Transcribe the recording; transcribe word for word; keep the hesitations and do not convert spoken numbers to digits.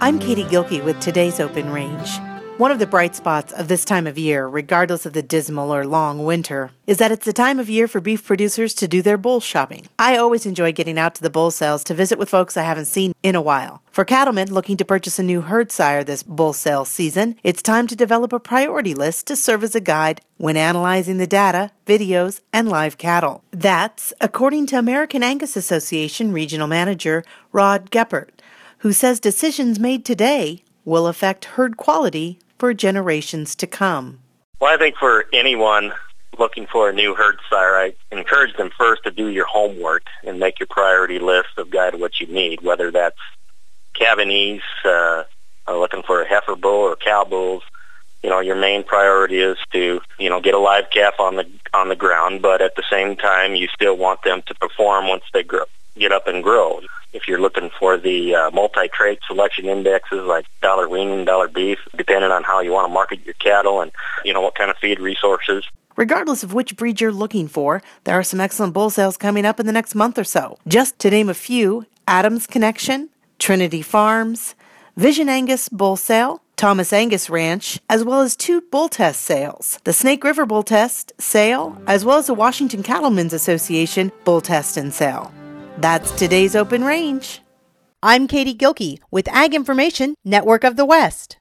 I'm Katie Gilkey with today's Open Range. One of the bright spots of this time of year, regardless of the dismal or long winter, is that it's the time of year for beef producers to do their bull shopping. I always enjoy getting out to the bull sales to visit with folks I haven't seen in a while. For cattlemen looking to purchase a new herd sire this bull sale season, it's time to develop a priority list to serve as a guide when analyzing the data, videos, and live cattle. That's according to American Angus Association Regional Manager Rod Geppert, who says decisions made today will affect herd quality for generations to come. Well, I think for anyone looking for a new herd sire, I encourage them first to do your homework and make your priority list of guide what you need, whether that's Cabanese, uh, uh, looking for a heifer bull or cow bulls. You know, your main priority is to, you know, get a live calf on the on the ground, but at the same time, you still want them to perform once they grow, get up and grow. If you're looking for the uh, multi-trait selection indexes like dollar weaning, dollar beef, depending on how you want to market your cattle and, you know, what kind of feed resources. Regardless of which breed you're looking for, there are some excellent bull sales coming up in the next month or so. Just to name a few: Adams Connection, Trinity Farms, Vision Angus Bull Sale, Thomas Angus Ranch, as well as two bull test sales, the Snake River Bull Test Sale, as well as the Washington Cattlemen's Association Bull Test and Sale. That's today's Open Range. I'm Katie Gilkey with Ag Information Network of the West.